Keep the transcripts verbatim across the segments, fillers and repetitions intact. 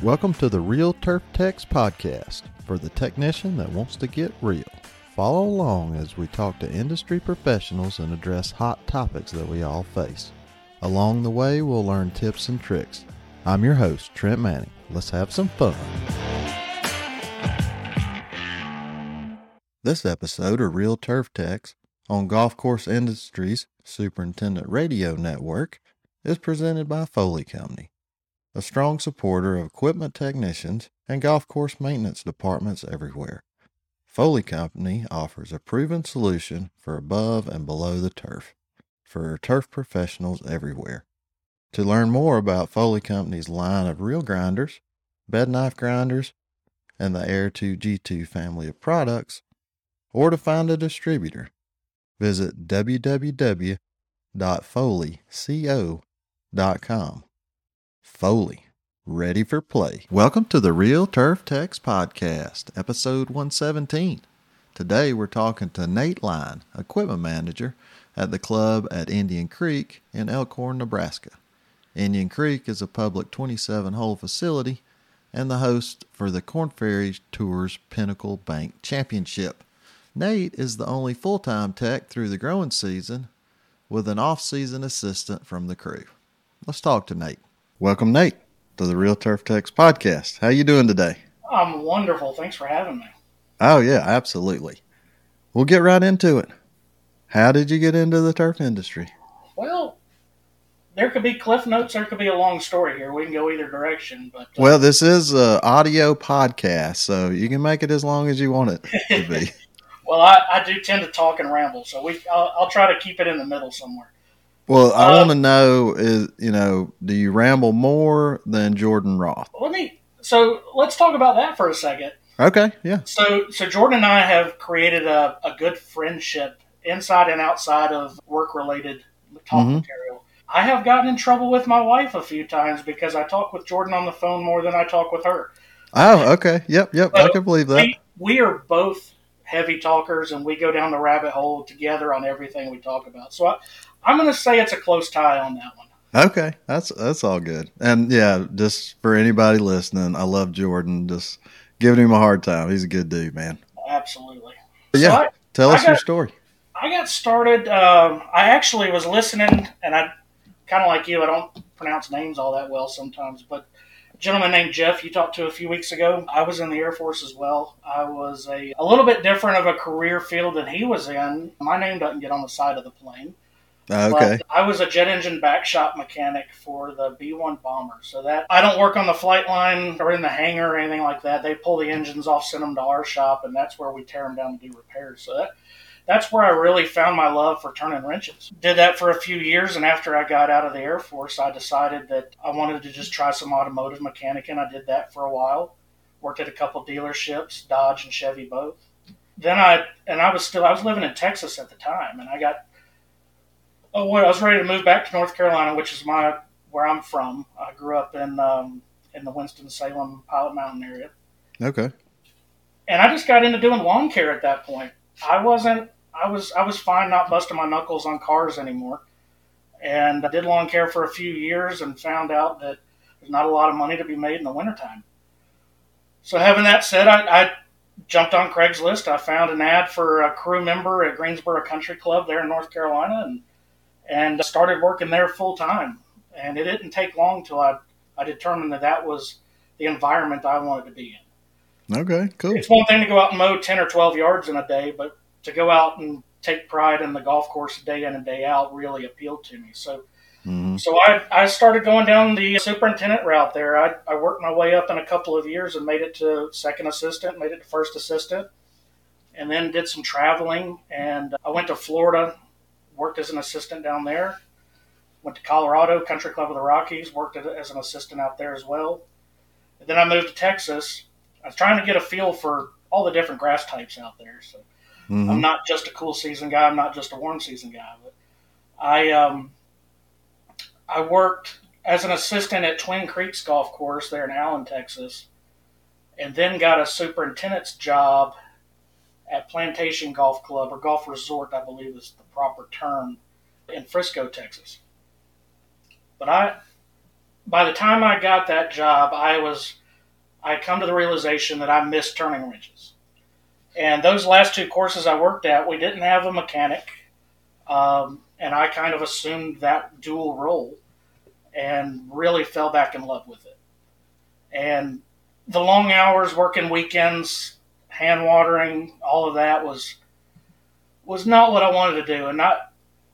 Welcome to the Real Turf Techs podcast for the technician that wants to get real. Follow along as we talk to industry professionals and address hot topics that we all face. Along the way, we'll learn tips and tricks. I'm your host, Trent Manning. Let's have some fun. This episode of Real Turf Techs on Golf Course Industries Superintendent Radio Network is presented by Foley Company, a strong supporter of equipment technicians and golf course maintenance departments everywhere. Foley Company offers a proven solution for above and below the turf for turf professionals everywhere. To learn more about Foley Company's line of reel grinders, bed knife grinders, and the Air two G two family of products, or to find a distributor, visit w w w dot foley co dot com. Foley, ready for play. Welcome to the Real Turf Techs podcast, episode one seventeen. Today we're talking to Nate Line, equipment manager at the club at Indian Creek in Elkhorn, Nebraska. Indian Creek is a public twenty-seven hole facility and the host for the Korn Ferry Tour's Pinnacle Bank Championship. Nate is the only full-time tech through the growing season with an off-season assistant from the crew. Let's talk to Nate. Welcome, Nate, to the Real Turf Techs podcast. How you doing today? I'm wonderful. Thanks for having me. Oh, yeah, absolutely. We'll get right into it. How did you get into the turf industry? Well, there could be cliff notes. There could be a long story here. We can go either direction. But uh, Well, this is an audio podcast, so you can make it as long as you want it to be. Well, I, I do tend to talk and ramble, so we I'll, I'll try to keep it in the middle somewhere. Well, I uh, want to know is, you know, do you ramble more than Jordan Roth? Let me, so let's talk about that for a second. Okay, yeah. So so Jordan and I have created a, a good friendship inside and outside of work-related talk Mm-hmm. material. I have gotten in trouble with my wife a few times because I talk with Jordan on the phone more than I talk with her. Oh, okay. Yep, yep. So I can believe that. We, we are both heavy talkers, and we go down the rabbit hole together on everything we talk about. So I, I'm going to say it's a close tie on that one. Okay, that's that's all good. And yeah, just for anybody listening, I love Jordan. Just giving him a hard time. He's a good dude, man. Absolutely. But yeah, so I, tell us I got, your story. I got started. Um, I actually was listening, and I kind of like you. I don't pronounce names all that well sometimes, but a gentleman named Jeff you talked to a few weeks ago. I was in the Air Force as well. I was a, a little bit different of a career field than he was in. My name doesn't get on the side of the plane. Okay. But I was a jet engine back shop mechanic for the B one bomber. So that I don't work on the flight line or in the hangar or anything like that. They pull the engines off, send them to our shop, and that's where we tear them down and do repairs. So that that's where I really found my love for turning wrenches. Did that for a few years, and after I got out of the Air Force, I decided that I wanted to just try some automotive mechanic, and I did that for a while. Worked at a couple dealerships, Dodge and Chevy both. Then I, and I was still, I was living in Texas at the time, and I got Oh, well, I was ready to move back to North Carolina, which is my where I'm from. I grew up in um, in the Winston-Salem Pilot Mountain area. Okay. And I just got into doing lawn care at that point. I wasn't. I was. I was fine not busting my knuckles on cars anymore. And I did lawn care for a few years and found out that there's not a lot of money to be made in the wintertime. So having that said, I, I jumped on Craigslist. I found an ad for a crew member at Greensboro Country Club there in North Carolina, and and started working there full time. And it didn't take long till I, I determined that that was the environment I wanted to be in. Okay, cool. It's one thing to go out and mow ten or twelve yards in a day, but to go out and take pride in the golf course day in and day out really appealed to me. So Mm-hmm. so I, I started going down the superintendent route there. I, I worked my way up in a couple of years and made it to second assistant, made it to first assistant, and then did some traveling. And I went to Florida, worked as an assistant down there. Went to Colorado, Country Club of the Rockies, worked as an assistant out there as well. And then I moved to Texas. I was trying to get a feel for all the different grass types out there. So Mm-hmm. I'm not just a cool season guy. I'm not just a warm season guy. But I um, I worked as an assistant at Twin Creeks Golf Course there in Allen, Texas, and then got a superintendent's job at Plantation Golf Club, or Golf Resort, I believe is the proper term, in Frisco, Texas. But I, by the time I got that job, I was I come to the realization that I miss turning wrenches. And those last two courses I worked at, we didn't have a mechanic, um, and I kind of assumed that dual role and really fell back in love with it. And the long hours, working weekends, hand watering, all of that was was not what I wanted to do. And not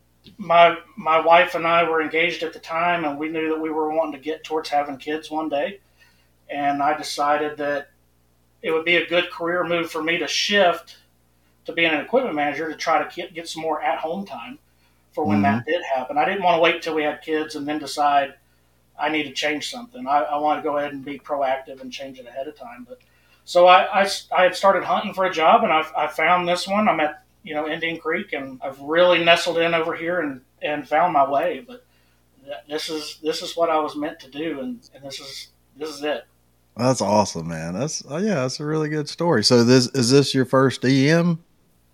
my my wife and I were engaged at the time, and we knew that we were wanting to get towards having kids one day. And I decided that it would be a good career move for me to shift to being an equipment manager to try to get, get some more at-home time for when mm-hmm. that did happen. I didn't want to wait till we had kids and then decide I need to change something. I, I want to go ahead and be proactive and change it ahead of time. But so I, I, I had started hunting for a job, and I, I found this one. I'm at you know Indian Creek, and I've really nestled in over here and, and found my way. But this is this is what I was meant to do, and, and this is this is it. That's awesome, man. That's oh, yeah, that's a really good story. So this is this your first E M?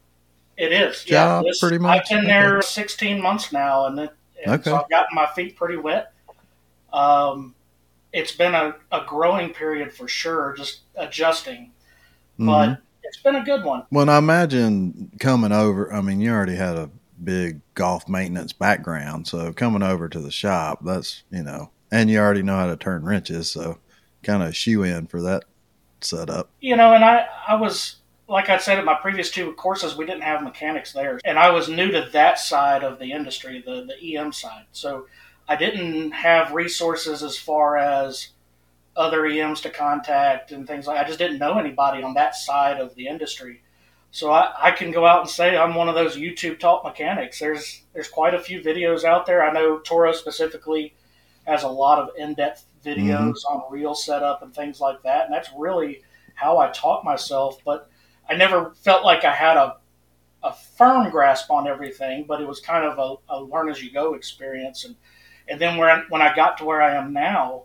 It is. Job, yeah, this, pretty much. I've been there sixteen months now, and, it, and okay. so I've gotten my feet pretty wet. Um, it's been a, a growing period for sure, just adjusting, but mm-hmm. it's been a good one. Well, I imagine coming over. I mean, you already had a big golf maintenance background, so coming over to the shop, that's you know, and you already know how to turn wrenches, so. Kind of shoe in for that setup. You know, and I, I was, like I said, at my previous two courses, we didn't have mechanics there. And I was new to that side of the industry, the, the E M side. So I didn't have resources as far as other E Ms to contact and things like that. I just didn't know anybody on that side of the industry. So I, I can go out and say I'm one of those YouTube taught mechanics. There's there's quite a few videos out there. I know Toro specifically has a lot of in-depth videos mm-hmm. on reel setup and things like that. And that's really how I taught myself. But I never felt like I had a, a firm grasp on everything, but it was kind of a, a learn-as-you-go experience. And, and then when I, when I got to where I am now,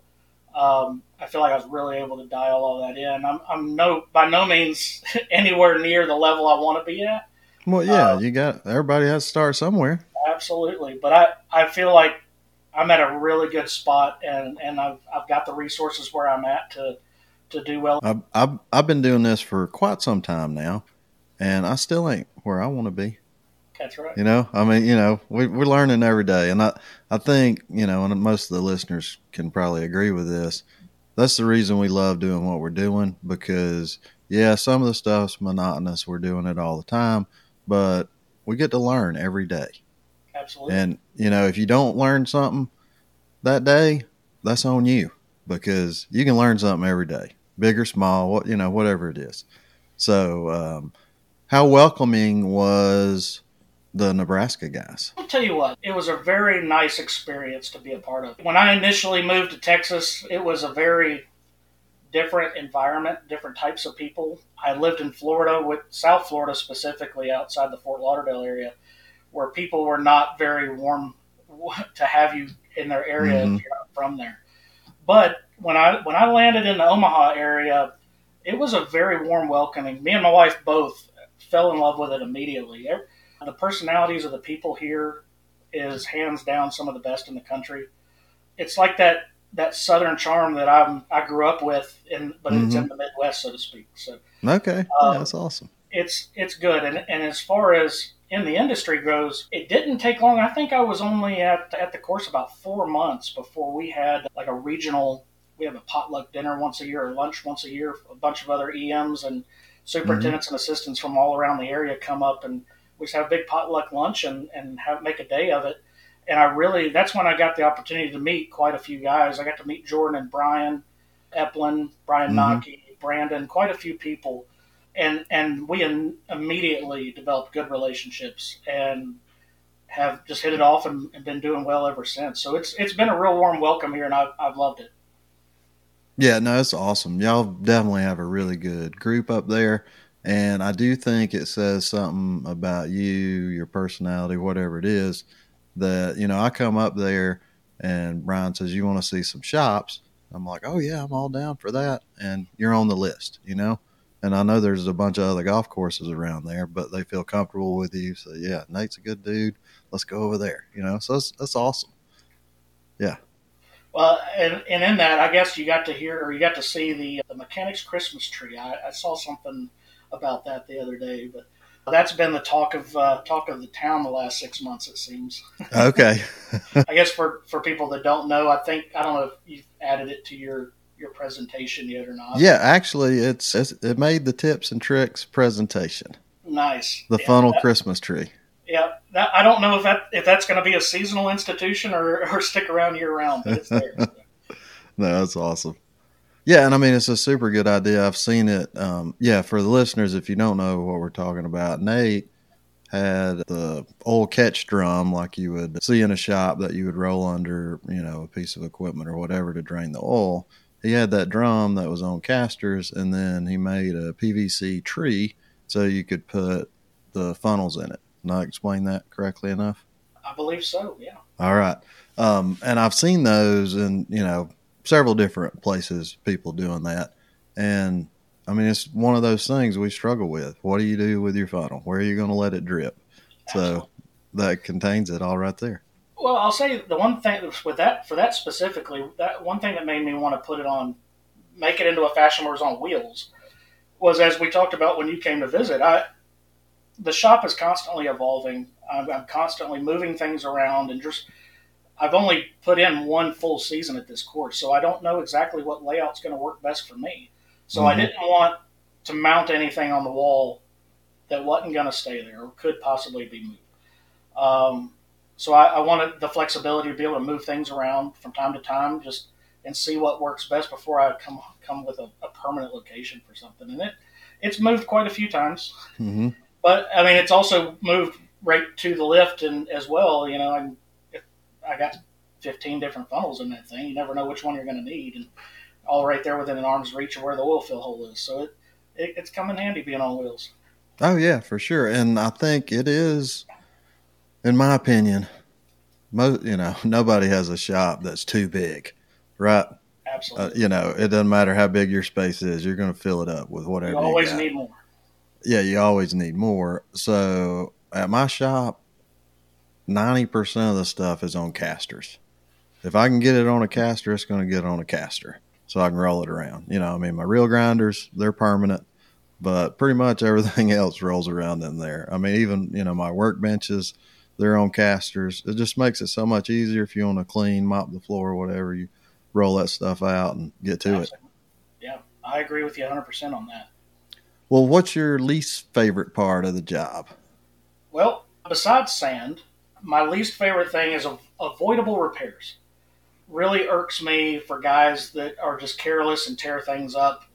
um, I feel like I was really able to dial all that in. I'm, I'm no by no means anywhere near the level I want to be at. Well, yeah, uh, you got everybody has to start somewhere. Absolutely. But I, I feel like I'm at a really good spot, and, and I've I've got the resources where I'm at to to do well. I've, I've I've been doing this for quite some time now, and I still ain't where I want to be. That's right. You know, I mean, you know, we, we're learning every day, and I I think you know, and most of the listeners can probably agree with this. That's the reason we love doing what we're doing, because yeah, some of the stuff's monotonous. We're doing it all the time, but we get to learn every day. Absolutely. And, you know, if you don't learn something that day, that's on you, because you can learn something every day, big or small, what, you know, whatever it is. So, um, how welcoming was the Nebraska guys? I'll tell you what, it was a very nice experience to be a part of. When I initially moved to Texas, it was a very different environment, different types of people. I lived in Florida, with South Florida specifically, outside the Fort Lauderdale area, where people were not very warm to have you in their area mm-hmm. if you're not from there. But when I when I landed in the Omaha area, it was a very warm welcoming. Me and my wife both fell in love with it immediately. The personalities of the people here is hands down some of the best in the country. It's like that that Southern charm that I'm I grew up with, in, but mm-hmm. it's in the Midwest, so to speak. So okay, um, yeah, that's awesome. It's it's good, and and as far as in the industry goes, it didn't take long. I think I was only at at the course about four months before we had like a regional. We have a potluck dinner once a year, or lunch once a year. A bunch of other E Ms and superintendents mm-hmm. and assistants from all around the area come up, and we just have a big potluck lunch and and have make a day of it. And I really, that's when I got the opportunity to meet quite a few guys. I got to meet Jordan and Brian Eplin, Brian mm-hmm. Nocky, Brandon, quite a few people. And and we in, immediately developed good relationships and have just hit it off and, and been doing well ever since. So it's it's been a real warm welcome here, and I've, I've loved it. Yeah, no, it's awesome. Y'all definitely have a really good group up there. And I do think it says something about you, your personality, whatever it is, that, you know, I come up there and Brian says, you want to see some shops? I'm like, oh, yeah, I'm all down for that. And you're on the list, you know? And I know there's a bunch of other golf courses around there, but they feel comfortable with you. So, yeah, Nate's a good dude. Let's go over there, you know? So that's, that's awesome. Yeah. Well, and, and in that, I guess you got to hear or you got to see the the mechanic's Christmas tree. I, I saw something about that the other day, but that's been the talk of uh, talk of the town the last six months. It seems. Okay. I guess for, for people that don't know, I think I don't know if you've added it to your, your presentation yet or not. Yeah, actually, it's, it's it made the tips and tricks presentation. Nice. The yeah, funnel that, Christmas tree. Yeah, that, I don't know if that if that's going to be a seasonal institution or, or stick around year round, but it's there. No, that's awesome. Yeah, and I mean, it's a super good idea. I've seen it. Um, yeah, for the listeners, if you don't know what we're talking about, Nate had the old catch drum like you would see in a shop that you would roll under, you know, a piece of equipment or whatever to drain the oil. He had that drum that was on casters, and then he made a P V C tree so you could put the funnels in it. Did I explain that correctly enough? I believe so, yeah. All right. Um, and I've seen those in, you know, several different places, people doing that. And I mean, it's one of those things we struggle with. What do you do with your funnel? Where are you going to let it drip? Absolutely. So that contains it all right there. Well, I'll say the one thing with that, for that specifically, that one thing that made me want to put it on, make it into a fashion where it's on wheels, was as we talked about when you came to visit. I, the shop is constantly evolving. I'm, I'm constantly moving things around, and just I've only put in one full season at this course, so I don't know exactly what layout's going to work best for me. So mm-hmm. I didn't want to mount anything on the wall that wasn't going to stay there or could possibly be moved. Um, so I, I wanted the flexibility to be able to move things around from time to time, just and see what works best before I come come with a, a permanent location for something. And it it's moved quite a few times. Mm-hmm. But I mean, it's also moved right to the lift and as well. You know, I, I got fifteen different funnels in that thing. You never know which one you're going to need, and all right there within an arm's reach of where the oil fill hole is. So it, it it's come in handy being on wheels. Oh yeah, for sure. And I think it is, in my opinion, most you know nobody has a shop that's too big, right? Absolutely. Uh, you know, it doesn't matter how big your space is. You're going to fill it up with whatever. You always you got. need more. Yeah, you always need more. So at my shop, ninety percent of the stuff is on casters. If I can get it on a caster, it's going to get on a caster so I can roll it around. You know, I mean, my reel grinders, they're permanent, but pretty much everything else rolls around in there. I mean, even, you know, my workbenches, they're on casters. It just makes it so much easier if you want to clean, mop the floor, whatever, you roll that stuff out and get to Absolutely. it. Yeah, I agree with you one hundred percent on that. Well, what's your least favorite part of the job? Well, besides sand, my least favorite thing is avoidable repairs. Really irks me for guys that are just careless and tear things up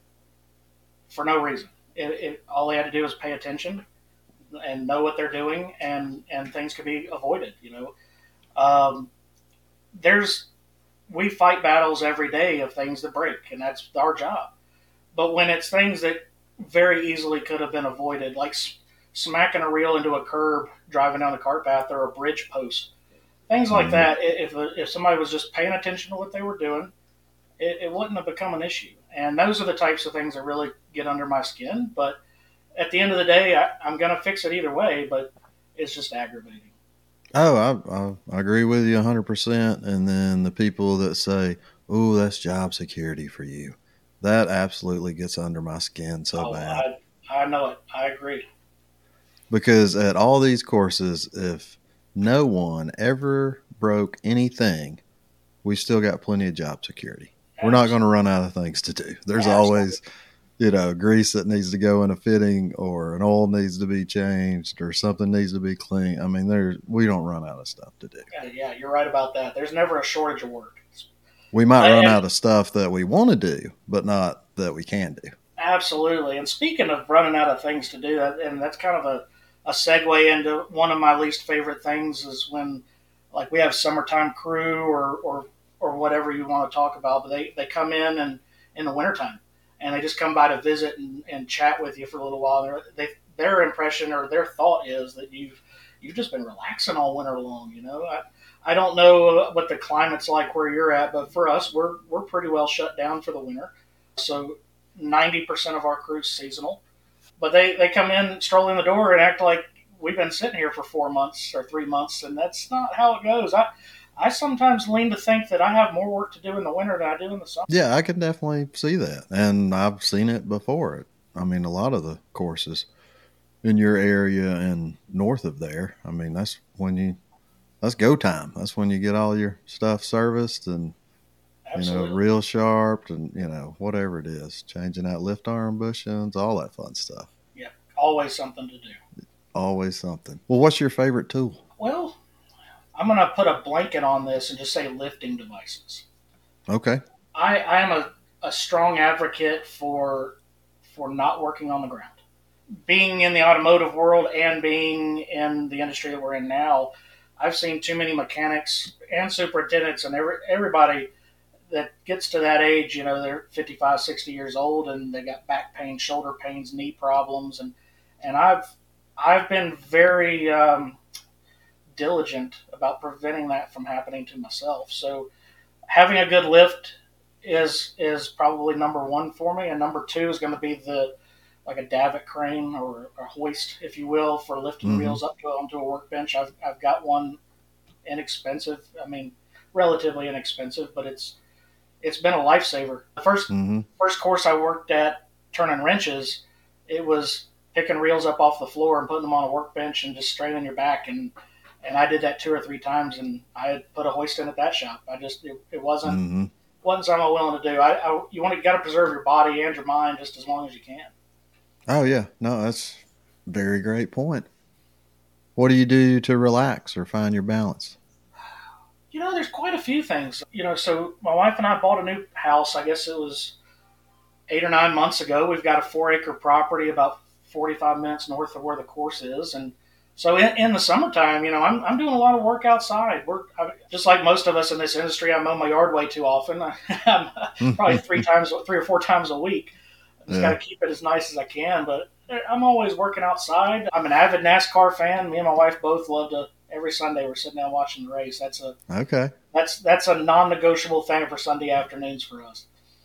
for no reason. It, it, all they had to do is pay attention and know what they're doing, and, and things could be avoided. You know, um, there's we fight battles every day of things that break, and that's our job. But when it's things that very easily could have been avoided, like smacking a reel into a curb driving down the cart path or a bridge post, things like mm-hmm. that. If if somebody was just paying attention to what they were doing, it, it wouldn't have become an issue. And those are the types of things that really get under my skin. But at the end of the day, I, I'm going to fix it either way, but it's just aggravating. Oh, I, I, I agree with you one hundred percent. And then the people that say, oh, that's job security for you. That absolutely gets under my skin so oh, bad. I, I know it. I agree. Because at all these courses, if no one ever broke anything, we still got plenty of job security. Absolutely. We're not going to run out of things to do. There's Absolutely. always, you know, grease that needs to go in a fitting, or an oil needs to be changed, or something needs to be cleaned. I mean, there we don't run out of stuff to do. Yeah, yeah, you're right about that. There's never a shortage of work. We might run out of stuff that we want to do, but not that we can do. Absolutely. And speaking of running out of things to do, and that's kind of a, a segue into one of my least favorite things is when, like, we have summertime crew or, or, or whatever you want to talk about, but they, they come in and in the wintertime, and they just come by to visit and, and chat with you for a little while. They're, they, their impression or their thought is that you've, you've just been relaxing all winter long, you know. I, I don't know what the climate's like where you're at, but for us, we're we're pretty well shut down for the winter. So ninety percent of our crew's seasonal. But they, they come in, stroll in the door, and act like we've been sitting here for four months or three months, and that's not how it goes. I, I sometimes lean to think that I have more work to do in the winter than I do in the summer. Yeah, I can definitely see that. And I've seen it before. I mean, a lot of the courses in your area and north of there, I mean, that's when you, that's go time. That's when you get all your stuff serviced and, you know, Absolutely. real sharp and, you know, whatever it is, changing out lift arm bushings, all that fun stuff. Yeah, always something to do. Always something. Well, what's your favorite tool? Well, I'm going to put a blanket on this and just say lifting devices. Okay. I, I am a, a strong advocate for for not working on the ground. Being in the automotive world and being in the industry that we're in now, I've seen too many mechanics and superintendents and every, everybody that gets to that age, you know, they're fifty-five, sixty years old and they got back pain, shoulder pains, knee problems. And, and I've, I've been very um, diligent about preventing that from happening to myself. So having a good lift is is probably number one for me, and number two is going to be the like a davit crane or a hoist, if you will, for lifting mm-hmm. reels up to onto a workbench. I've I've got one inexpensive. I mean, relatively inexpensive, but it's it's been a lifesaver. The first mm-hmm. first course I worked at turning wrenches, it was picking reels up off the floor and putting them on a workbench and just straining your back and. And I did that two or three times, and I had put a hoist in at that shop. I just it, it wasn't mm-hmm. wasn't something I'm willing to do. I, I you want to got to preserve your body and your mind just as long as you can. Oh yeah, no, that's a very great point. What do you do to relax or find your balance? You know, there's quite a few things. You know, so my wife and I bought a new house. I guess it was eight or nine months ago. We've got a four acre property about forty-five minutes north of where the course is, and so in, in the summertime, you know, I'm I'm doing a lot of work outside. We're I, just like most of us in this industry. I mow my yard way too often. I'm probably three times, three or four times a week. I just Yeah. got to keep it as nice as I can. But I'm always working outside. I'm an avid NASCAR fan. Me and my wife both love to. Every Sunday we're sitting down watching the race. That's a Okay. that's that's a non-negotiable thing for Sunday afternoons for us.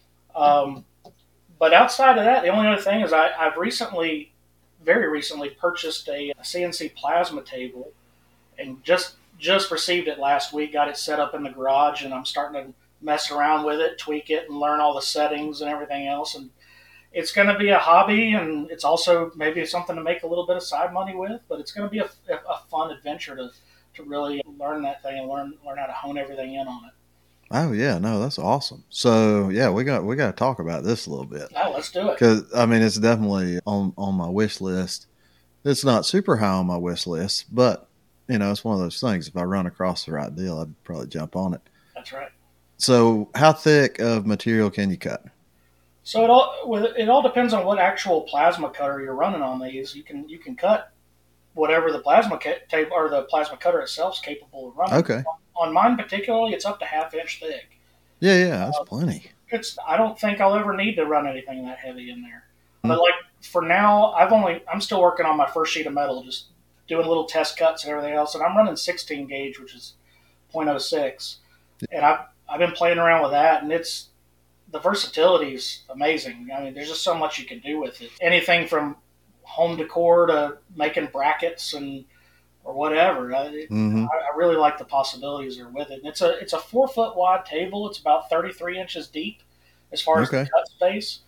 Um, but outside of that, the only other thing is I, I've recently. very recently purchased a C N C plasma table and just just received it last week, got it set up in the garage, and I'm starting to mess around with it, tweak it, and learn all the settings and everything else. And it's going to be a hobby, and it's also maybe something to make a little bit of side money with, but it's going to be a, a fun adventure to, to really learn that thing and learn learn how to hone everything in on it. Oh yeah, no, that's awesome. So yeah, we got we got to talk about this a little bit. Oh, let's do it. Because I mean, it's definitely on on my wish list. It's not super high on my wish list, but you know, it's one of those things. If I run across the right deal, I'd probably jump on it. That's right. So, how thick of material can you cut? So it all it all depends on what actual plasma cutter you're running on these. You can you can cut whatever the plasma tape or the plasma cutter itself is capable of running. Okay. On mine particularly, it's up to half inch thick. Yeah, yeah, that's uh, plenty. It's I don't think I'll ever need to run anything that heavy in there. Mm-hmm. But like for now, I've only I'm still working on my first sheet of metal, just doing little test cuts and everything else, and I'm running sixteen gauge, which is point oh six, and I've I've been playing around with that, and it's the versatility is amazing. I mean, there's just so much you can do with it. Anything from home decor to making brackets and or whatever. I, mm-hmm. I, I really like the possibilities that are with it. And it's a it's a four foot wide table. It's about thirty-three inches deep as far as Okay. the cut space.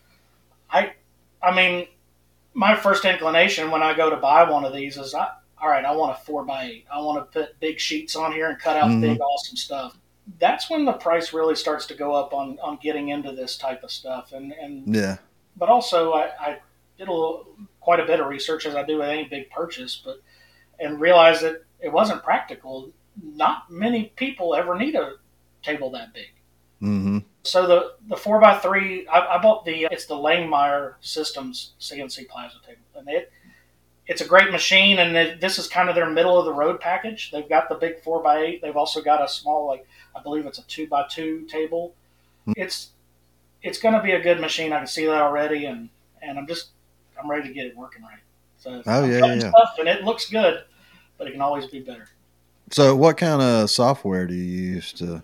I I mean, my first inclination when I go to buy one of these is, I, all right, I want a four by eight. I want to put big sheets on here and cut out mm-hmm. big, awesome stuff. That's when the price really starts to go up on, on getting into this type of stuff. And, and yeah, but also I, I did a little, quite a bit of research as I do with any big purchase, but and realized that it wasn't practical. Not many people ever need a table that big. mm-hmm. So the the four by three, I, I bought the it's the Langmeyer Systems C N C plasma table, and it it's a great machine. And it, this is kind of their middle of the road package. They've got the big four by eight. They've also got a small, like I believe it's a two by two table. Mm-hmm. It's it's going to be a good machine. I can see that already, and, and I'm just I'm ready to get it working right. So oh I'm yeah, cutting yeah. stuff, and it looks good, but it can always be better. So, what kind of software do you use to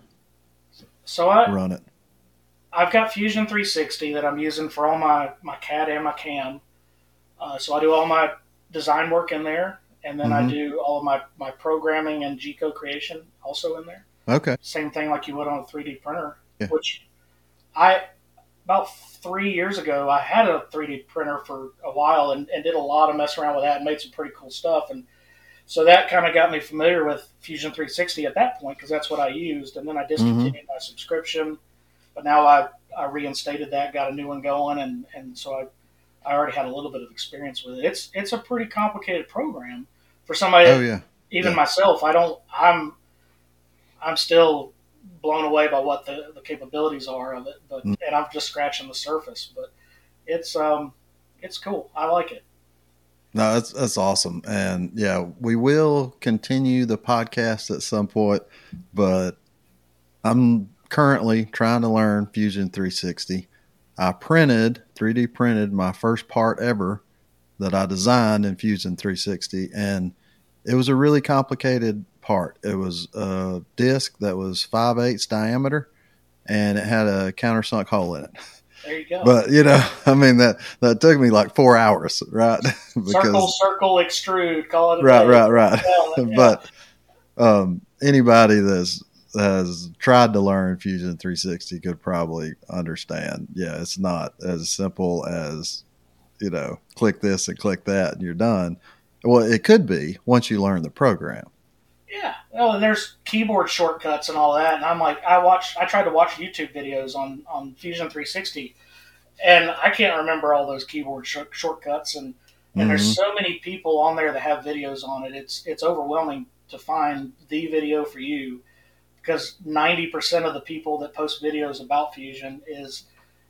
so I, run it? I've got Fusion three sixty that I'm using for all my, my C A D and my C A M. Uh, so I do all my design work in there, and then mm-hmm. I do all of my, my programming and G-code creation also in there. Okay. Same thing like you would on a three D printer, Yeah. which I, about three years ago, I had a three D printer for a while and, and did a lot of mess around with that and made some pretty cool stuff. And so that kind of got me familiar with Fusion three sixty at that point because that's what I used. And then I Mm-hmm. discontinued my subscription, but now I, I reinstated that, got a new one going, and, and so I, I already had a little bit of experience with it. It's it's a pretty complicated program for somebody Oh that, yeah. even Yeah. myself, I don't I'm I'm still blown away by what the, the capabilities are of it, but Mm. and I'm just scratching the surface. But it's um it's cool. I like it. No, that's that's awesome. And yeah, we will continue the podcast at some point, but I'm currently trying to learn Fusion three sixty. I printed, three D printed my first part ever that I designed in Fusion three sixty, and it was a really complicated part. It was a disc that was five eighths diameter, and it had a countersunk hole in it. There you go. But you know, I mean that that took me like four hours, right? because Circle, circle, extrude. Call it a right, day. right, right. Yeah, yeah. But um, anybody that's has tried to learn Fusion three sixty could probably understand. Yeah, it's not as simple as, you know, click this and click that and you're done. Well, it could be once you learn the program. Yeah. Oh, and there's keyboard shortcuts and all that. And I'm like, I watched, I tried to watch YouTube videos on, on Fusion three sixty, and I can't remember all those keyboard sh- shortcuts. And, and Mm-hmm. there's so many people on there that have videos on it. It's, it's overwhelming to find the video for you because ninety percent of the people that post videos about Fusion is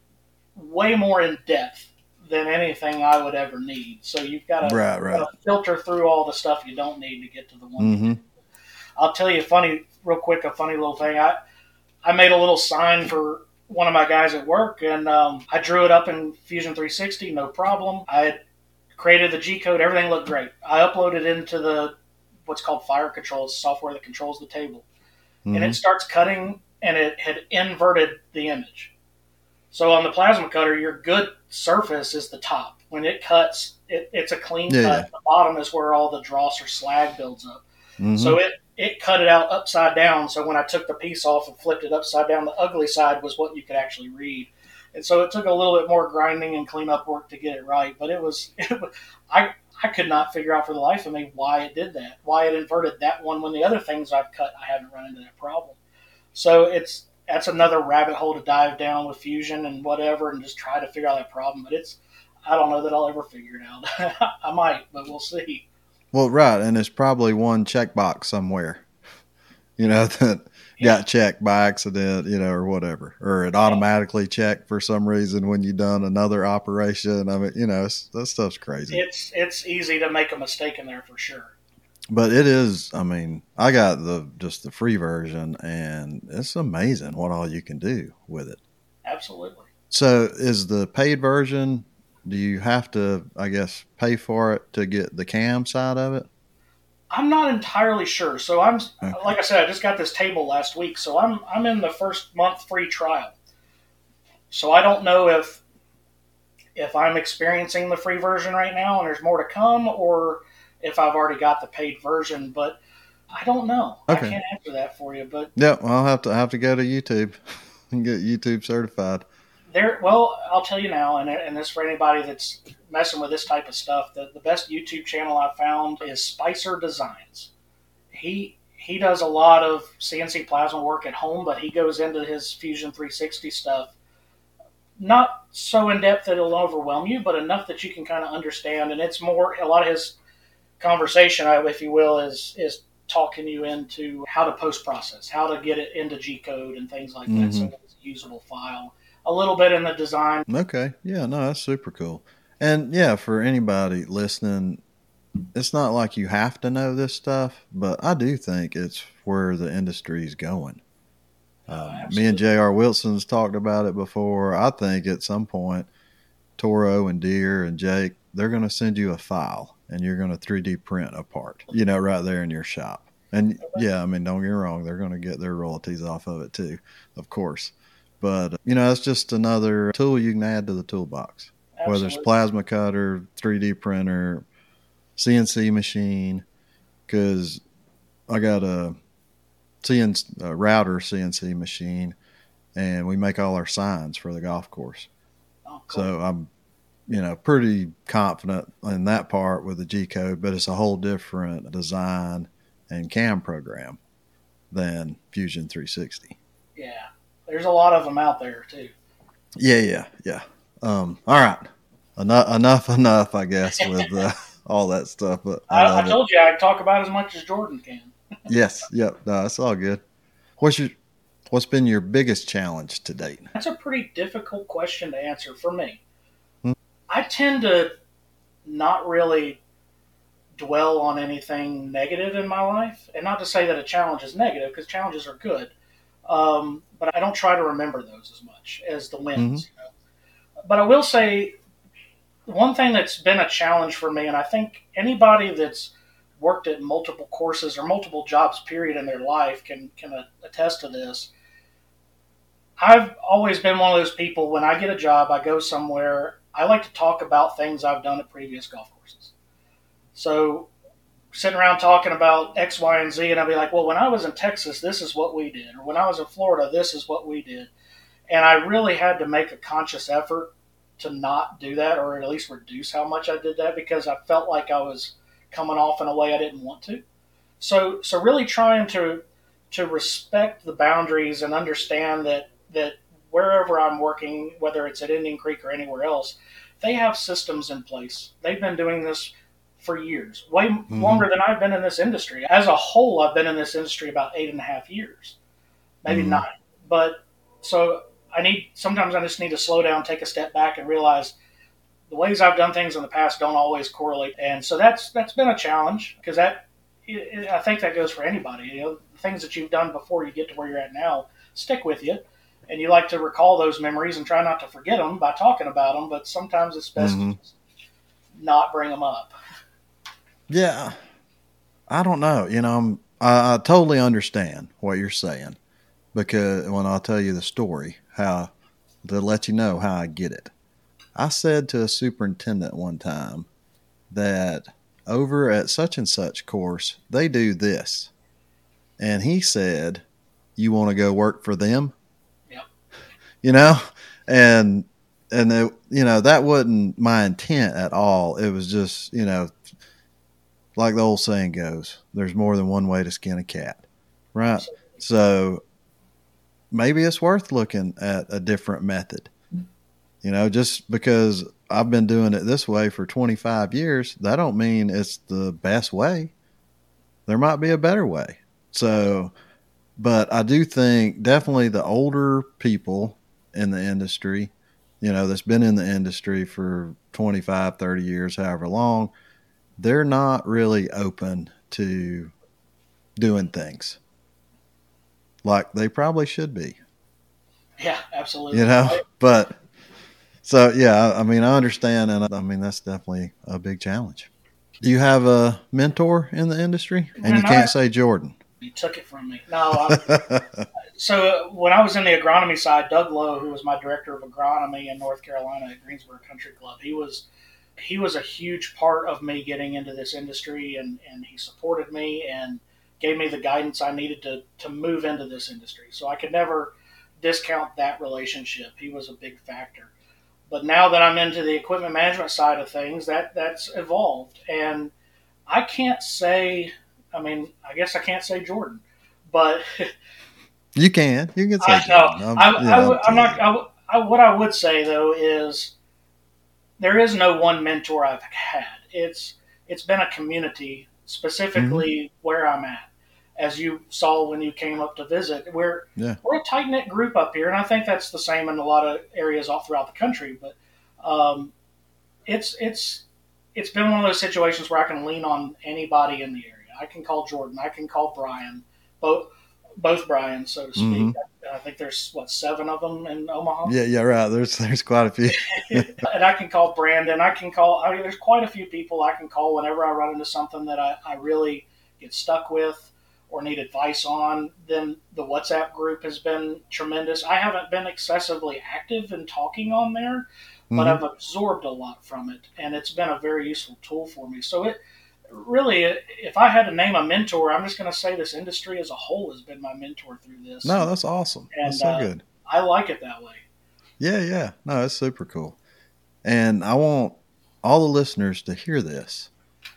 way more in depth than anything I would ever need. So you've got to, Right, right. filter through all the stuff you don't need to get to the one. Mm-hmm. I'll tell you a funny, real quick, a funny little thing. I I made a little sign for one of my guys at work, and um, I drew it up in Fusion three sixty, no problem. I had created the G code, everything looked great. I uploaded into the what's called Fire Control, it's software that controls the table, Mm-hmm. and it starts cutting, and it had inverted the image. So on the plasma cutter, your good surface is the top. When it cuts, it, it's a clean Yeah, cut. yeah. The bottom is where all the dross or slag builds up. Mm-hmm. So it, it cut it out upside down. So when I took the piece off and flipped it upside down, the ugly side was what you could actually read. And so it took a little bit more grinding and cleanup work to get it right. But it was, it was I I could not figure out for the life of me why it did that, why it inverted that one when the other things I've cut, I haven't run into that problem. So it's that's another rabbit hole to dive down with Fusion and whatever and just try to figure out that problem. But it's, I don't know that I'll ever figure it out. I might, but we'll see. Well, right, and it's probably one checkbox somewhere, you know, that Yeah. got checked by accident, you know, or whatever, or it automatically checked for some reason when you done another operation. I mean, you know, it's, that stuff's crazy. It's it's easy to make a mistake in there for sure. But it is. I mean, I got the just the free version, and it's amazing what all you can do with it. Absolutely. So, is the paid version? Do you have to, I guess, pay for it to get the cam side of it? I'm not entirely sure. So I'm Okay. like I said, I just got this table last week, so I'm I'm in the first month free trial. So I don't know if if I'm experiencing the free version right now and there's more to come, or if I've already got the paid version. But I don't know. Okay. I can't answer that for you. But Yeah, well, I'll have to I have to go to YouTube and get YouTube certified. there, well, I'll tell you now, and, and this for anybody that's messing with this type of stuff, the, the best YouTube channel I've found is Spicer Designs. He he does a lot of C N C plasma work at home, but he goes into his Fusion three sixty stuff not so in depth that it'll overwhelm you, but enough that you can kind of understand. And it's more, a lot of his conversation, if you will, is is talking you into how to post process, how to get it into G code and things like Mhm. that, so that it's a usable file. A little bit in the design. Okay. Yeah, no, that's super cool. And yeah, for anybody listening, it's not like you have to know this stuff, but I do think it's where the industry's going. Um, me absolutely. and J R. Wilson's talked about it before. I think at some point, Toro and Deere and Jake, they're going to send you a file and you're going to three D print a part, you know, right there in your shop. And yeah, I mean, don't get me wrong, they're going to get their royalties off of it too, of course. But, you know, it's just another tool you can add to the toolbox, whether it's Absolutely. plasma cutter, three D printer, C N C machine, because I got a C N C uh, router C N C machine, and we make all our signs for the golf course. Oh, cool. So I'm, you know, pretty confident in that part with the G code, but it's a whole different design and cam program than Fusion three sixty. Yeah, there's a lot of them out there too. Yeah, yeah, yeah. Um, all right, enough, enough, enough. I guess with uh, all that stuff. But I, I, I told it. you I'd talk about as much as Jordan can. Yes, yep. No, it's all good. What's your What's been your biggest challenge to date? That's a pretty difficult question to answer for me. Hmm. I tend to not really dwell on anything negative in my life, and not to say that a challenge is negative, because challenges are good. Um, but I don't try to remember those as much as the wins. Mm-hmm. You know? But I will say one thing that's been a challenge for me, and I think anybody that's worked at multiple courses or multiple jobs, period, in their life can can attest to this. I've always been one of those people, when I get a job, I go somewhere, I like to talk about things I've done at previous golf courses. So sitting around talking about X, Y, and Z, and I'll be like, well, when I was in Texas, this is what we did. Or when I was in Florida, this is what we did. And I really had to make a conscious effort to not do that, or at least reduce how much I did that, because I felt like I was coming off in a way I didn't want to. So so really trying to to respect the boundaries and understand that, that wherever I'm working, whether it's at Indian Creek or anywhere else, they have systems in place. They've been doing this for years, way mm-hmm. longer than I've been in this industry. As a whole, I've been in this industry about eight and a half years, maybe mm-hmm. nine. But so I need, sometimes I just need to slow down, take a step back, and realize the ways I've done things in the past don't always correlate. And so that's that's been a challenge, because that, I think that goes for anybody. You know, the things that you've done before you get to where you're at now stick with you, and you like to recall those memories and try not to forget them by talking about them. But sometimes it's best mm-hmm. to just not bring them up. Yeah, I don't know. You know, I'm, I, I totally understand what you're saying, because when I'll tell you the story, how to let you know how I get it. I said to a superintendent one time that over at such and such course, they do this. And he said, you want to go work for them? Yep. You know, and, and it, you know, that wasn't my intent at all. It was just, you know, like the old saying goes, there's more than one way to skin a cat, right? Absolutely. So maybe it's worth looking at a different method. You know, just because I've been doing it this way for twenty-five years, that don't mean it's the best way. There might be a better way. So, but I do think definitely the older people in the industry, you know, that's been in the industry for twenty-five, thirty years, however long, they're not really open to doing things like they probably should be. Yeah, absolutely. You know, but so, yeah, I mean, I understand. And I mean, that's definitely a big challenge. Do you have a mentor in the industry? And Man, you can't I, say Jordan. You took it from me. No. So when I was in the agronomy side, Doug Lowe, who was my director of agronomy in North Carolina at Greensboro Country Club, he was he was a huge part of me getting into this industry, and, and he supported me and gave me the guidance I needed to, to move into this industry. So I could never discount that relationship. He was a big factor. But now that I'm into the equipment management side of things, that that's evolved. And I can't say, I mean, I guess I can't say Jordan, but you can, you can say I, Jordan. No, I'm, I, you know, I, I'm not, I, I, what I would say though is there is no one mentor I've had. It's, it's been a community, specifically mm-hmm. where I'm at. As you saw when you came up to visit, we're yeah. we're a tight knit group up here, and I think that's the same in a lot of areas all throughout the country. But um, it's it's it's been one of those situations where I can lean on anybody in the area. I can call Jordan, I can call Brian, both both Brians, so to speak. Mm-hmm. I, I think there's what seven of them in Omaha. Yeah, yeah, right. There's there's quite a few, and I can call Brandon. I can call. I mean, there's quite a few people I can call whenever I run into something that I, I really get stuck with or need advice on. Then the WhatsApp group has been tremendous. I haven't been excessively active in talking on there, but mm-hmm. I've absorbed a lot from it, and it's been a very useful tool for me. So it really, if I had to name a mentor, I'm just going to say this industry as a whole has been my mentor through this. No, that's awesome. And That's so uh, good. I like it that way. Yeah, yeah. No, that's super cool. And I want all the listeners to hear this.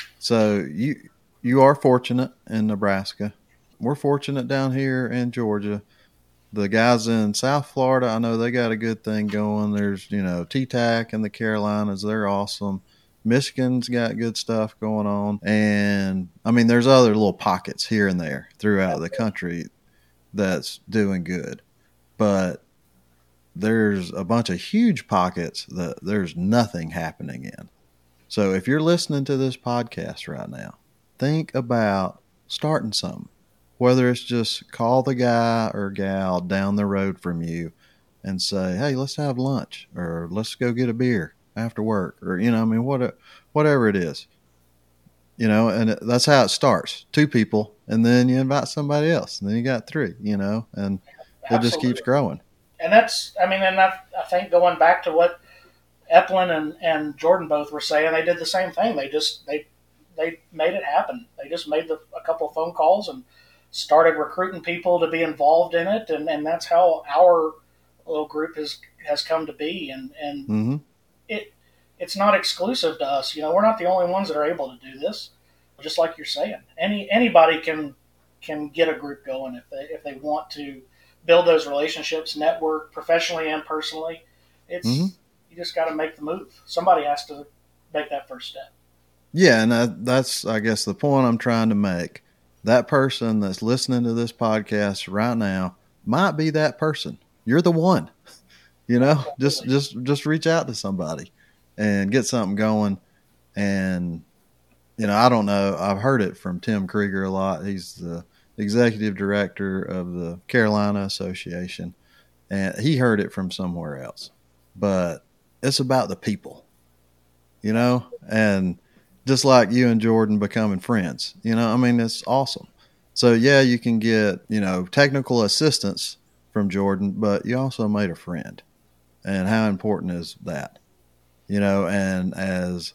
So you you are fortunate in Nebraska. We're fortunate down here in Georgia. The guys in South Florida, I know they got a good thing going. There's, you know, T TAC in the Carolinas. They're awesome. Michigan's got good stuff going on. And, I mean, there's other little pockets here and there throughout the country that's doing good. But there's a bunch of huge pockets that there's nothing happening in. So if you're listening to this podcast right now, think about starting something. Whether it's just call the guy or gal down the road from you and say, hey, let's have lunch, or let's go get a beer after work, or, you know, I mean, what, whatever it is, you know, and it, that's how it starts. Two people, and then you invite somebody else, and then you got three, you know, and Absolutely. It just keeps growing. And that's, I mean, and I, I think going back to what Eplin and, and Jordan both were saying, they did the same thing. They just, they, they made it happen. They just made the, a couple of phone calls and started recruiting people to be involved in it. And, and that's how our little group has, has come to be. And, and mm-hmm. it, it's not exclusive to us. You know, we're not the only ones that are able to do this. Just like you're saying, any, anybody can, can get a group going if they, if they want to build those relationships, network professionally and personally. It's, mm-hmm. you just got to make the move. Somebody has to make that first step. Yeah. And that, that's, I guess, the point I'm trying to make. That person that's listening to this podcast right now might be that person. You're the one, you know, Absolutely. just, just, just reach out to somebody and get something going. And, you know, I don't know. I've heard it from Tim Krieger a lot. He's the executive director of the Carolina Association, and he heard it from somewhere else. But it's about the people, you know, and just like you and Jordan becoming friends, you know, I mean, it's awesome. So, yeah, you can get, you know, technical assistance from Jordan, but you also made a friend. And how important is that? You know, and as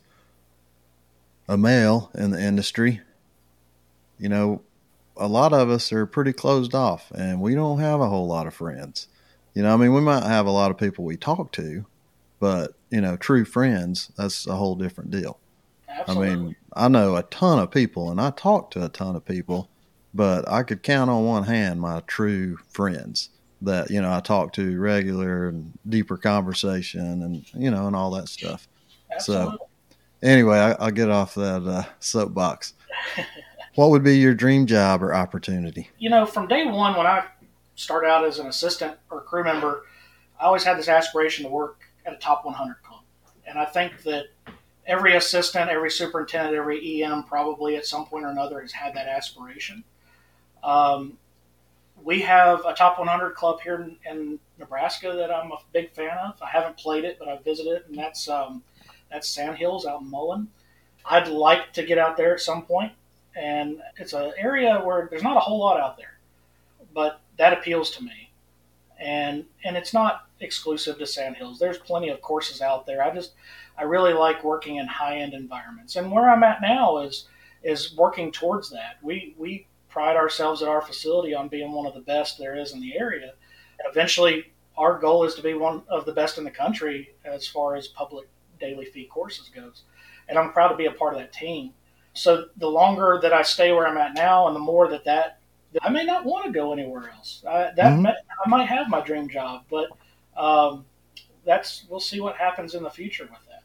a male in the industry, you know, a lot of us are pretty closed off and we don't have a whole lot of friends. You know, I mean, we might have a lot of people we talk to, but, you know, true friends, that's a whole different deal. Absolutely. I mean, I know a ton of people and I talk to a ton of people, but I could count on one hand my true friends that, you know, I talk to regular and deeper conversation and, you know, and all that stuff. Absolutely. So anyway, I, I'll get off that uh, soapbox. What would be your dream job or opportunity? You know, from day one, when I started out as an assistant or crew member, I always had this aspiration to work at a top one hundred club. And I think that every assistant, every superintendent, every E M probably at some point or another has had that aspiration. Um, we have a top one hundred club here in, in Nebraska that I'm a big fan of. I haven't played it, but I've visited it, and that's um, that's Sandhills out in Mullen. I'd like to get out there at some point, and it's an area where there's not a whole lot out there, but that appeals to me. And and it's not exclusive to Sandhills. There's plenty of courses out there. I just I really like working in high-end environments, and where I'm at now is is working towards that. We we pride ourselves at our facility on being one of the best there is in the area. And eventually, our goal is to be one of the best in the country as far as public daily fee courses goes. And I'm proud to be a part of that team. So the longer that I stay where I'm at now, and the more that that, I may not want to go anywhere else. I, that mm-hmm. may, I might have my dream job, but um, that's we'll see what happens in the future with that.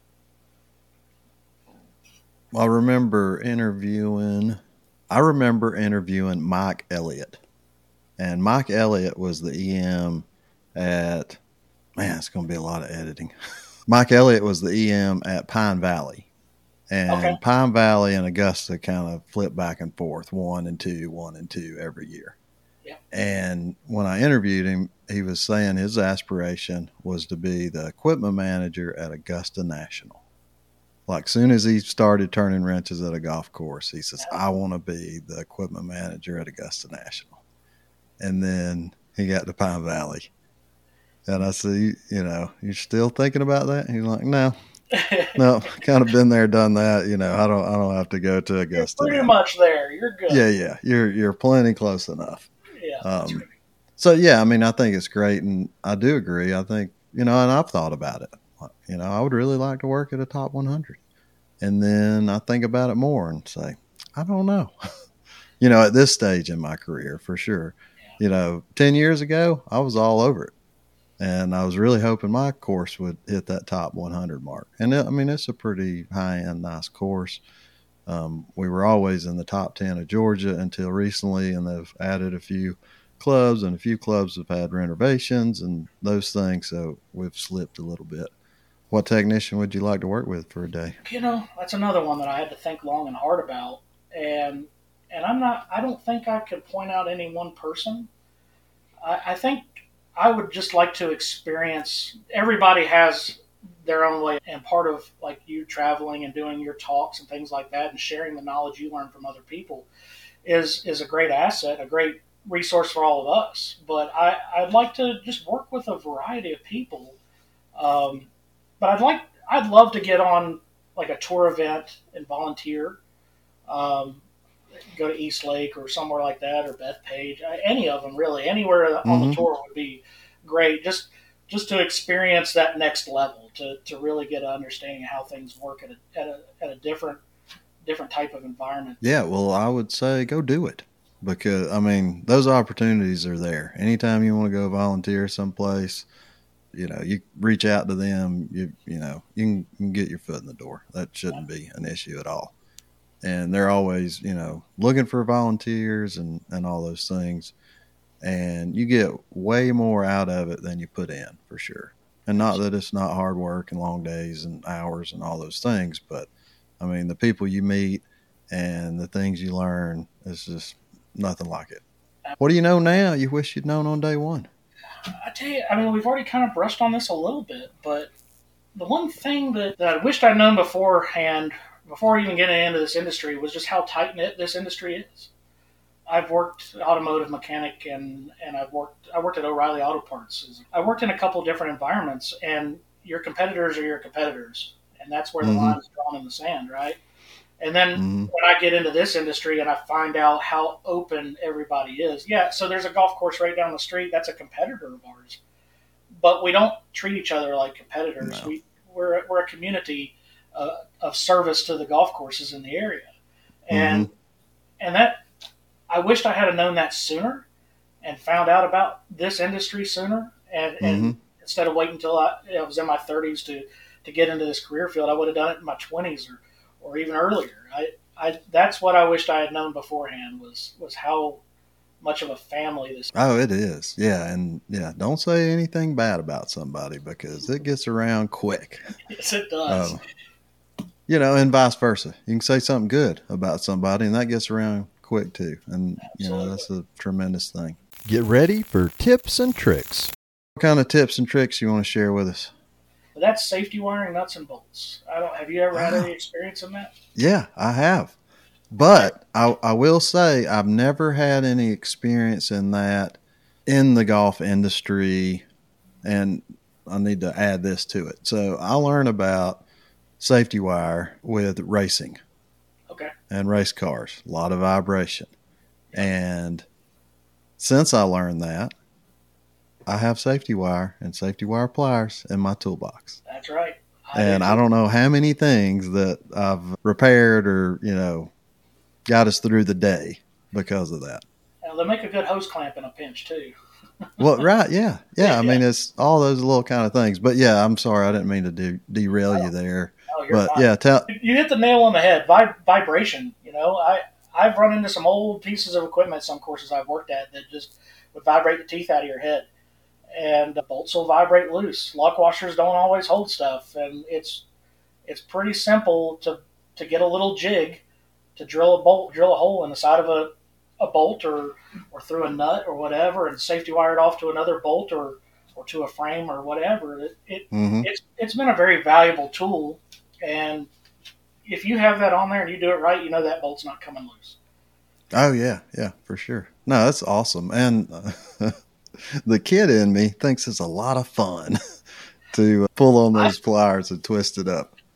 I remember interviewing. I remember interviewing Mike Elliott, and Mike Elliott was the E M at. Man, it's going to be a lot of editing. Mike Elliott was the E M at Pine Valley. And okay. Pine Valley and Augusta kind of flip back and forth, one and two, one and two every year. Yeah. And when I interviewed him, he was saying his aspiration was to be the equipment manager at Augusta National. Like, soon as he started turning wrenches at a golf course, he says, I want to be the equipment manager at Augusta National. And then he got to Pine Valley. And I said, you know, you're still thinking about that? He's like, no. No, kind of been there, done that. You know, I don't, I don't have to go to Augusta. You're pretty Then. much there. You're good. Yeah, yeah, you're, you're plenty close enough. Yeah, that's Um, right. so yeah, I mean, I think it's great, and I do agree. I think you know, and I've thought about it. You know, I would really like to work at a top one hundred, and then I think about it more and say, I don't know. You know, at this stage in my career, for sure. Yeah. You know, ten years ago, I was all over it. And I was really hoping my course would hit that top one hundred mark. And it, I mean, it's a pretty high end, nice course. Um, we were always in the top ten of Georgia until recently, and they've added a few clubs, and a few clubs have had renovations and those things. So we've slipped a little bit. What technician would you like to work with for a day? You know, that's another one that I had to think long and hard about. And and I'm not, I don't think I could point out any one person. I, I think I would just like to experience, everybody has their own way, and part of like you traveling and doing your talks and things like that and sharing the knowledge you learn from other people is is a great asset, a great resource for all of us. But I, I'd like to just work with a variety of people. Um, but I'd like, I'd love to get on like a tour event and volunteer. Um, go to East Lake or somewhere like that, or Bethpage, any of them really, anywhere mm-hmm. on the tour would be great. Just just to experience that next level, to, to really get an understanding of how things work at a, at a at a different different type of environment. Yeah, well, I would say go do it, because I mean those opportunities are there. Anytime you want to go volunteer someplace, you know, you reach out to them. You you know you can, you can get your foot in the door. That shouldn't be an issue at all. And they're always, you know, looking for volunteers and, and all those things. And you get way more out of it than you put in, for sure. And not that it's not hard work and long days and hours and all those things, but I mean, the people you meet and the things you learn is just nothing like it. What do you know now you wish you'd known on day one? I tell you, I mean, we've already kind of brushed on this a little bit, but the one thing that, that I wished I'd known beforehand, before even getting into this industry, was just how tight-knit this industry is. I've worked automotive mechanic, and, and I've worked I worked at O'Reilly Auto Parts. I worked in a couple different environments, and your competitors are your competitors, and that's where the mm-hmm. line is drawn in the sand, right? And then mm-hmm. when I get into this industry and I find out how open everybody is, yeah, so there's a golf course right down the street that's a competitor of ours, but we don't treat each other like competitors. No. We we're we're a community Uh, of service to the golf courses in the area. And mm-hmm. and that, I wished I had known that sooner and found out about this industry sooner. And, mm-hmm. and instead of waiting until I, I was in my thirties to, to get into this career field, I would have done it in my twenties or, or even earlier. I, I that's what I wished I had known beforehand, was, was how much of a family this is. Oh, it is. Yeah. And yeah, don't say anything bad about somebody, because it gets around quick. Yes, it does. Um, You know, and vice versa. You can say something good about somebody, and that gets around quick too. And, Absolutely. You know, that's a tremendous thing. Get ready for tips and tricks. What kind of tips and tricks you want to share with us? That's safety wiring nuts and bolts. I don't. Have you ever had any experience in that? Yeah, I have. But I, I will say I've never had any experience in that in the golf industry. And I need to add this to it. So I learned about safety wire with racing. Okay. And race cars. A lot of vibration. And since I learned that, I have safety wire and safety wire pliers in my toolbox. That's right. I and I don't know how many things that I've repaired or, you know, got us through the day because of that. Well, they make a good hose clamp in a pinch too. Well, right. Yeah. Yeah. I mean, it's all those little kind of things, but yeah, I'm sorry. I didn't mean to de- derail oh. you there. Oh, but fine. yeah, tell you hit the nail on the head. Vib- vibration. You know, I I've run into some old pieces of equipment, some courses I've worked at, that just would vibrate the teeth out of your head, and the bolts will vibrate loose. Lock washers don't always hold stuff, and it's it's pretty simple to to get a little jig to drill a bolt, drill a hole in the side of a, a bolt or or through a nut or whatever, and safety wire it off to another bolt or or to a frame or whatever. It, it mm-hmm. it's it's been a very valuable tool. And if you have that on there and you do it right, you know that bolt's not coming loose. Oh, yeah. Yeah, for sure. No, that's awesome. And uh, the kid in me thinks it's a lot of fun to pull on those I, pliers and twist it up.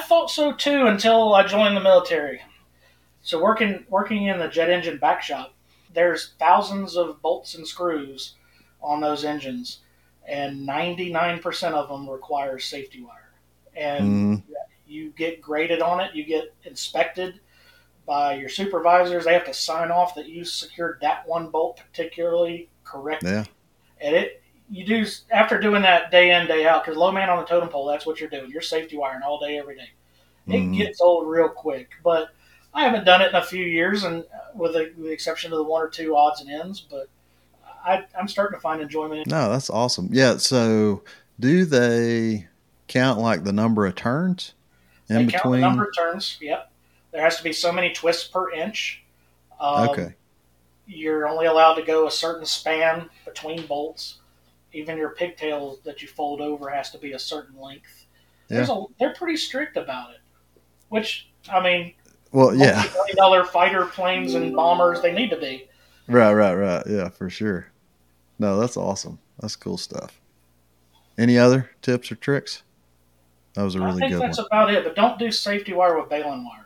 thought so too until I joined the military. So working working in the jet engine back shop, there's thousands of bolts and screws on those engines, and ninety-nine percent of them require safety wire. And Mm, you get graded on it, you get inspected by your supervisors. They have to sign off that you secured that one bolt particularly correctly. yeah. And it you do after doing that day in day out, because low man on the totem pole, that's what you're doing. You're safety wiring all day every day. It Mm, gets old real quick, but I haven't done it in a few years, and with the, with the exception of the one or two odds and ends, but I, I'm starting to find enjoyment. In no, that's awesome. Yeah. So, do they count like the number of turns in They count the number between? of turns. Yep, there has to be so many twists per inch. Um, Okay. you're only allowed to go a certain span between bolts. Even your pigtail that you fold over has to be a certain length. There's Yeah. a, they're pretty strict about it. Which, I mean, Well, yeah. multi-million dollar fighter planes and bombers, they need to be. Right, right, right. Yeah, for sure. No, that's awesome. That's cool stuff. Any other tips or tricks? That was a I really think good that's one. about it. But don't do safety wire with baling wire.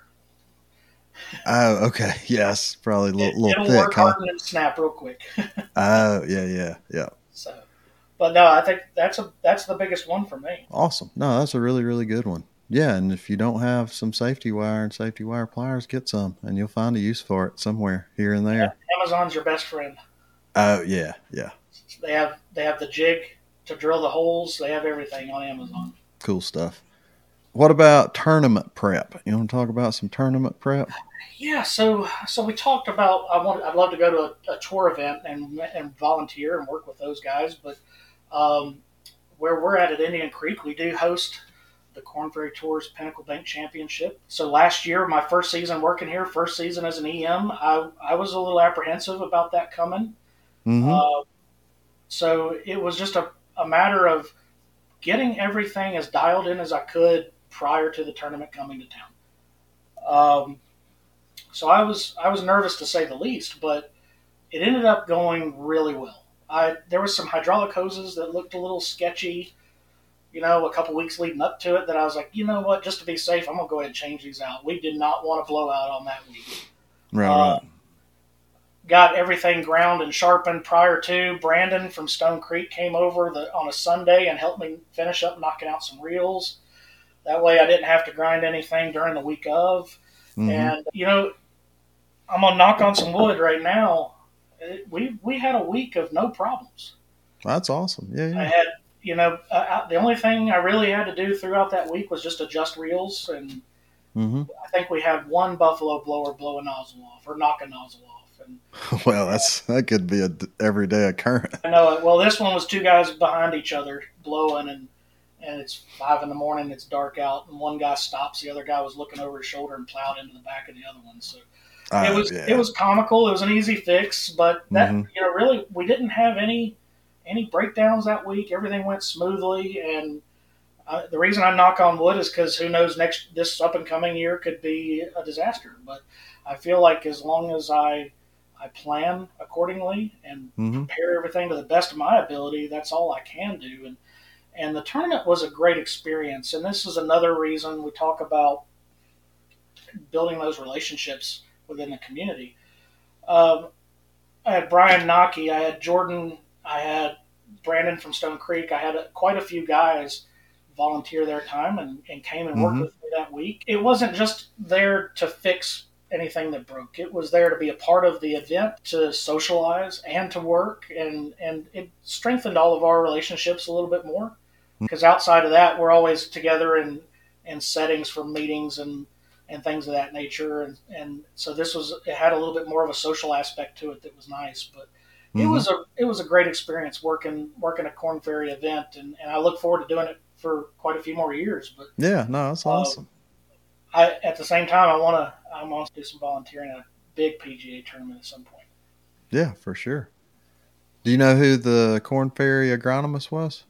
Oh, okay. Yes, probably a It, little, little it'll thick, work, huh? harden, and snap real quick. Oh, yeah, yeah, yeah. So, but no, I think that's a that's the biggest one for me. Awesome. No, that's a really, really good one. Yeah, and if you don't have some safety wire and safety wire pliers, get some, and you'll find a use for it somewhere here and Yeah, there. Amazon's your best friend. Oh, yeah, yeah. They have they have the jig to drill the holes. They have everything on Amazon. Cool stuff. What about tournament prep? You want to talk about some tournament prep? Yeah, so so we talked about I want I'd love to go to a, a tour event and and volunteer and work with those guys, but um, where we're at at Indian Creek, we do host the Corn Ferry Tours Pinnacle Bank Championship. So last year, my first season working here, first season as an E M, I I was a little apprehensive about that coming. Mm-hmm. Uh, so it was just a, a matter of getting everything as dialed in as I could prior to the tournament coming to town. Um, so I was I was nervous to say the least, but it ended up going really well. I there was some hydraulic hoses that looked a little sketchy, you know, a couple weeks leading up to it that I was like, you know what, just to be safe, I'm gonna go ahead and change these out. We did not want to blow out on that week. Right, Uh, right. got everything ground and sharpened prior to. Brandon from Stone Creek came over the, on a Sunday and helped me finish up knocking out some reels. That way I didn't have to grind anything during the week of. Mm-hmm. And, you know, I'm going to knock on some wood right now. It, we, we had a week of no problems. That's awesome. Yeah, I yeah. had, you know, uh, the only thing I really had to do throughout that week was just adjust reels. And Mm-hmm. I think we had one buffalo blower blow a nozzle off or knock a nozzle off. And Well, that's that could be a d- everyday occurrence. I know it. Well, this one was two guys behind each other blowing, and and it's five in the morning. It's dark out, and one guy stops. The other guy was looking over his shoulder and plowed into the back of the other one. So Oh, it was yeah. it was comical. It was an easy fix, but that Mhm. you know really we didn't have any any breakdowns that week. Everything went smoothly, and uh, the reason I knock on wood is because who knows, next this up and coming year could be a disaster. But I feel like as long as I I plan accordingly and Mhm. prepare everything to the best of my ability, that's all I can do. And and the tournament was a great experience. And this is another reason we talk about building those relationships within the community. Um, I had Brian Nocky, I had Jordan, I had Brandon from Stone Creek. I had a, quite a few guys volunteer their time and, and came and worked Mhm. with me that week. It wasn't just there to fix anything that broke. It was there to be a part of the event, to socialize and to work, and, and it strengthened all of our relationships a little bit more. Because outside of that, we're always together in, in settings for meetings and, and things of that nature. And, and so this was, it had a little bit more of a social aspect to it that was nice. But it Mhm. was a it was a great experience working working a Corn Ferry event, and, and I look forward to doing it for quite a few more years. But Yeah, no, that's uh, awesome. I at the same time I want to I want to do some volunteering at a big P G A tournament at some point. Yeah, for sure. Do you know who the Corn Ferry agronomist was?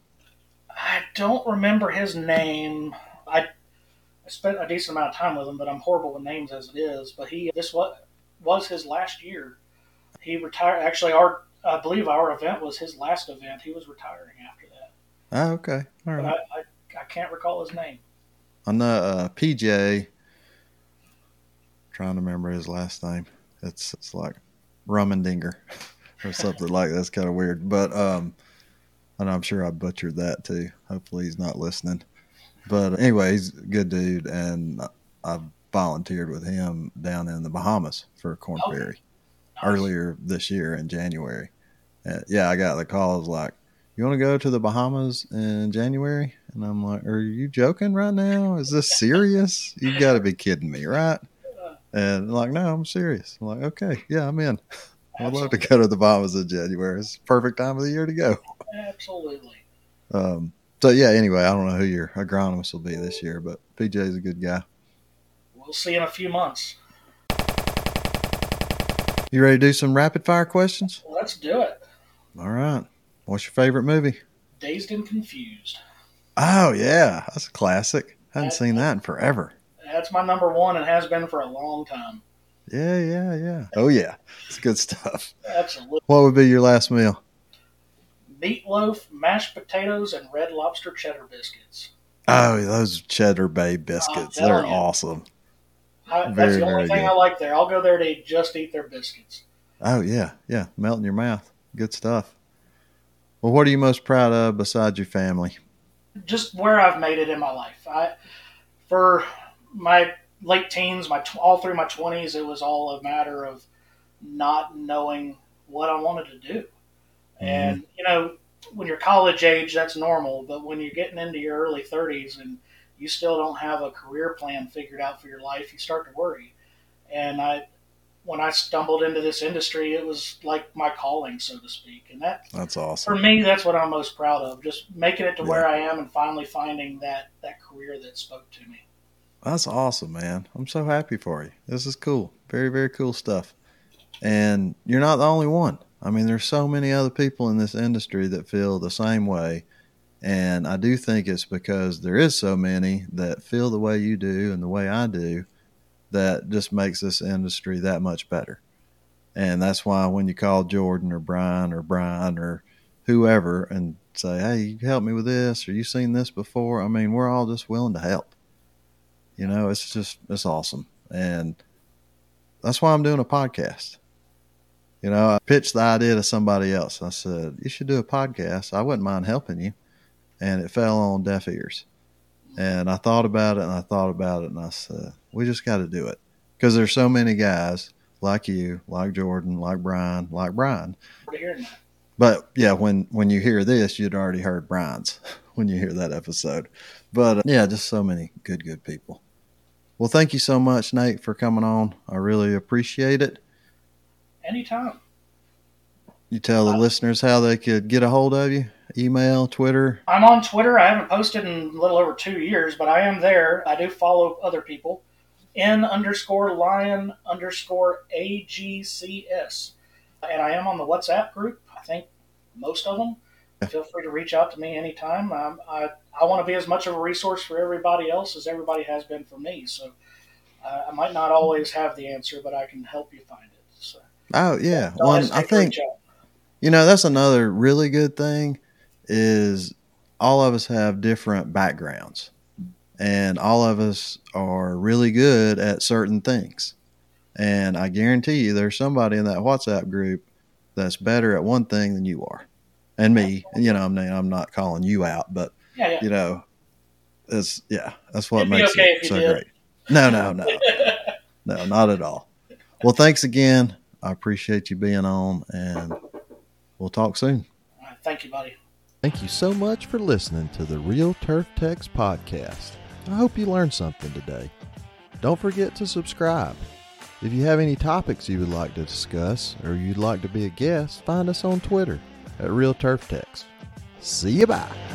I don't remember his name. I, I spent a decent amount of time with him, but I'm horrible with names as it is. But he this was was his last year. He retired. Actually, our I believe our event was his last event. He was retiring after that. Oh, okay. All But right. I, I, I can't recall his name. I know uh, P J, trying to remember his last name. It's it's like Rummendinger or something like that. That's kind of weird. But um, and I'm sure I butchered that too. Hopefully he's not listening. But anyway, he's a good dude, and I volunteered with him down in the Bahamas for Corn Okay. Ferry Nice. earlier this year in January. Uh, yeah, I got the call. It was like, you want to go to the Bahamas in January? And I'm like, are you joking right now? Is this serious? You got to be kidding me, right? And like, no, I'm serious. I'm like, okay, yeah, I'm in. I'd love to go to the Bahamas in January. It's the perfect time of the year to go. Absolutely. Um, so, yeah, anyway, I don't know who your agronomist will be this year, but P J's a good guy. We'll see in a few months. You ready to do some rapid fire questions? Let's do it. All right. What's your favorite movie? Dazed and Confused. Oh, yeah. That's a classic. Hadn't That- seen that in forever. That's my number one and has been for a long time. Yeah, yeah, yeah. Oh, yeah. It's good stuff. Absolutely. What would be your last meal? Meatloaf, mashed potatoes, and Red Lobster cheddar biscuits. Oh, those Cheddar Bay biscuits. I'm They're telling you. awesome. I, that's Very, the only very thing good. I like there. I'll go there to just eat their biscuits. Oh, yeah, yeah. Melt in your mouth. Good stuff. Well, what are you most proud of besides your family? Just where I've made it in my life. I, for my late teens, my tw- all through my twenties, it was all a matter of not knowing what I wanted to do. Mm-hmm. And, you know, when you're college age, that's normal. But when you're getting into your early thirties and you still don't have a career plan figured out for your life, you start to worry. And I, when I stumbled into this industry, it was like my calling, so to speak. And that, That's for awesome. me, that's what I'm most proud of. Just making it to Yeah. where I am and finally finding that, that career that spoke to me. That's awesome, man. I'm so happy for you. This is cool. Very, very cool stuff. And you're not the only one. I mean, there's so many other people in this industry that feel the same way. And I do think it's because there is so many that feel the way you do and the way I do that just makes this industry that much better. And that's why when you call Jordan or Brian or Brian or whoever and say, hey, you help me with this, or you seen this before? I mean, we're all just willing to help. You know, it's just, it's awesome. And that's why I'm doing a podcast. You know, I pitched the idea to somebody else. I said, you should do a podcast. I wouldn't mind helping you. And it fell on deaf ears. And I thought about it and I thought about it and I said, we just got to do it. Because there's so many guys like you, like Jordan, like Brian, like Brian. For hearing that. But yeah, when, when you hear this, you'd already heard Brian's when you hear that episode. But uh, yeah, just so many good, good people. Well, thank you so much, Nate, for coming on. I really appreciate it. Anytime. You tell the Uh, listeners how they could get a hold of you, email, Twitter. I'm on Twitter. I haven't posted in a little over two years, but I am there. I do follow other people. N underscore lion underscore A G C S. And I am on the WhatsApp group. I think most of them. Feel free to reach out to me anytime. Um, I, I want to be as much of a resource for everybody else as everybody has been for me. So uh, I might not always have the answer, but I can help you find it. So, Oh, yeah. don't Well, hesitate I to think, reach out. you know, that's another really good thing is all of us have different backgrounds and all of us are really good at certain things. And I guarantee you there's somebody in that WhatsApp group that's better at one thing than you are. And me, and you know, I'm, I'm not calling you out, but Yeah, yeah. you know, it's, yeah, that's what It'd be makes okay it if you so did. great. No, no, no, no, not at all. Well, thanks again. I appreciate you being on and we'll talk soon. All right, thank you, buddy. Thank you so much for listening to the Real Turf Techs podcast. I hope you learned something today. Don't forget to subscribe. If you have any topics you would like to discuss or you'd like to be a guest, find us on Twitter at Real Turf Techs. See you bye.